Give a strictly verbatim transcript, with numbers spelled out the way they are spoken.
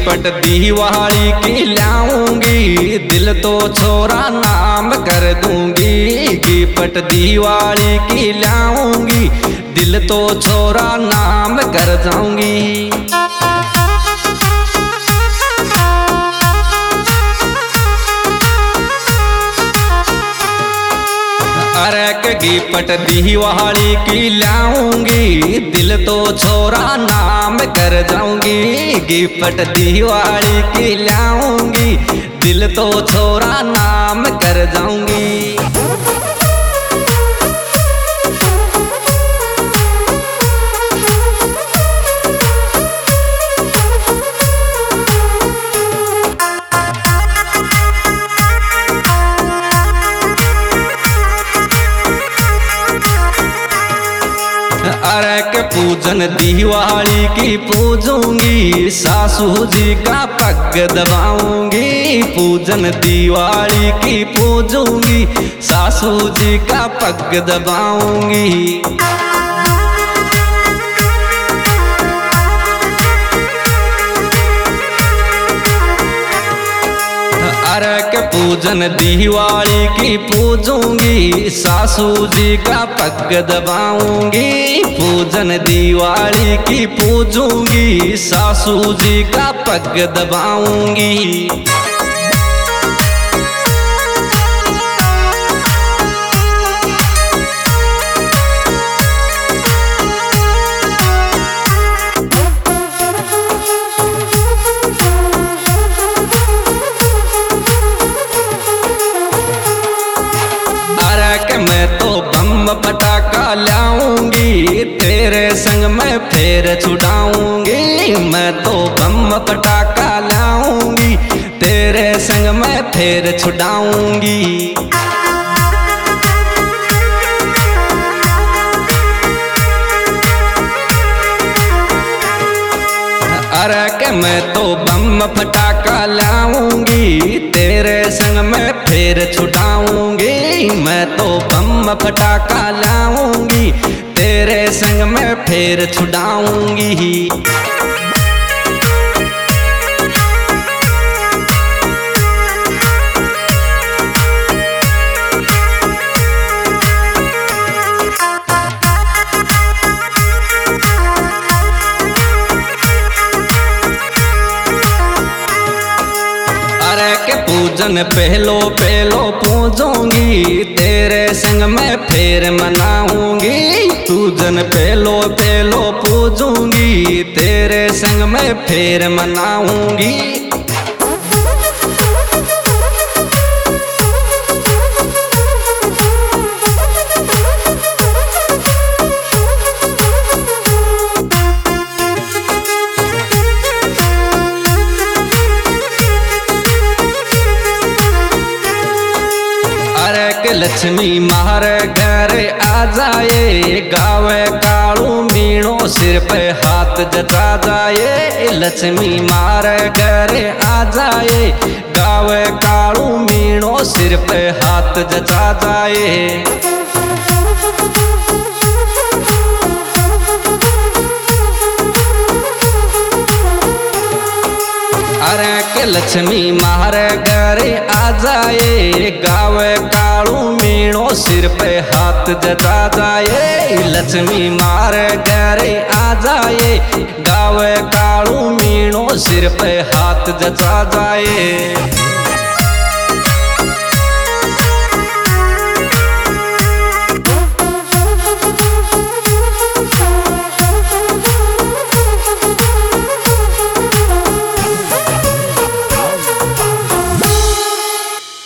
Gift Diwali की लाऊंगी, दिल तो छोरा नाम कर दूंगी। गिफ्ट दिवाली की लाऊंगी, दिल तो छोरा नाम कर जाऊंगी। अरे के गिफ्ट दिवाली की लाऊंगी, दिल तो छोरा नाम कर जाऊंगी। गिफ्ट दिवाली की लाऊंगी, दिल तो छोरा नाम कर जाऊंगी। अरे के पूजन दिवाली की पूजूंगी, सासू जी का पग दबाऊंगी। पूजन दिवाली की पूजूंगी, सासू जी का पग दबाऊंगी। अरे के पूजन दिवाली की पूजूंगी, सासू जी का पग दबाऊंगी। पूजन दिवाली की पूजूंगी, सासू जी का पग दबाऊंगी। मैं तो बम पटाखा लाऊंगी, तेरे संग में फेर छुड़ाऊंगी। मैं तो बम पटाखा लाऊंगी, तेरे संग में फेर छुड़ाऊंगी। अरे के मैं तो बम पटाखा लाऊंगी, तेरे संग में फेर छुड़ाऊंगी। मैं तो बम पटाखा लाऊंगी, तेरे संग में फेर छुड़ाऊंगी। के पूजन पहलो पहलो पूजूंगी, तेरे संग में फेर मनाऊंगी। पूजन पहलो पहलो पूजूंगी, तेरे संग में फेर मनाऊंगी। के लक्ष्मी मारे घर आ जाए, गावे कालू मीणो सिर पे हाथ जता जाए। लक्ष्मी मारे घर आ जाए, गावे कालू मीणो सिर पे हाथ जता जाए। अरे के लक्ष्मी मारे घर आ जाए, गावे कालू मीणो सिर पे हाथ जता जाए। लक्ष्मी मारे घर आ जाए, गावे कालू मीणो सिर पे हाथ जता जाए।